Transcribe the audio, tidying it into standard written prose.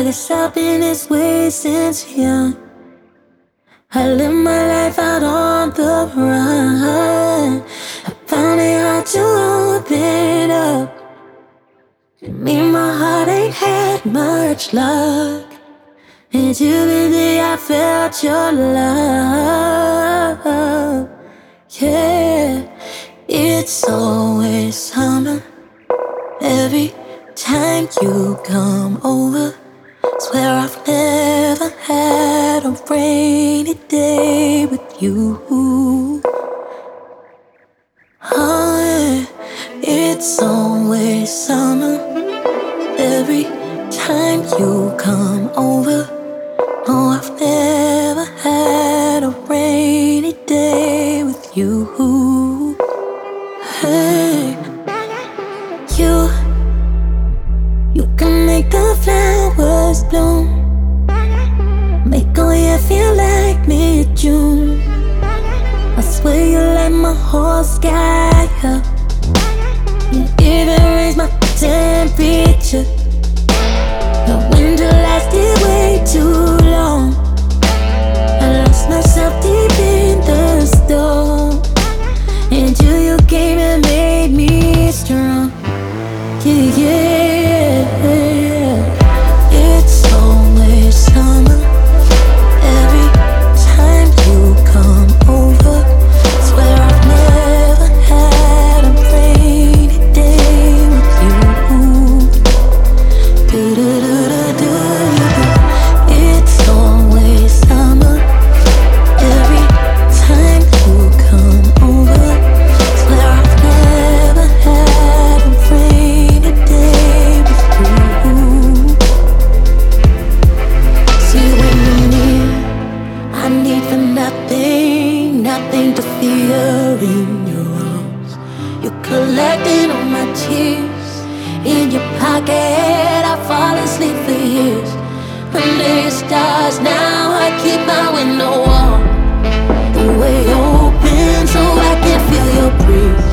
guess I've been this way since young. I live my life out on the run. I found it hard to open up. Me, my heart ain't had much luck until the day I felt your love. Yeah, it's always summer every time you come over. Swear I've never had a rainy day with you. Oh yeah, it's always summer every time you come over. No, I've never had a rainy day with you. Hey, you can make the flowers bloom, make all year feel like mid-June. I swear you light my whole sky up. You even raise my temperature. The winter lasted way too long. I lost myself deep in the storm until you came and made me strong. Yeah, yeah. It's always summer every time you come over. Swear I've never had a rainy day with you. It's always summer every time you come over. Swear I've never had a rainy day with you. See, when you're near, I need for nothing, nothing to fear in your arms. You're collecting all my tears in your pocket. I fall asleep for years under your stars. Now I keep my window warm, the way open so I can feel your breeze.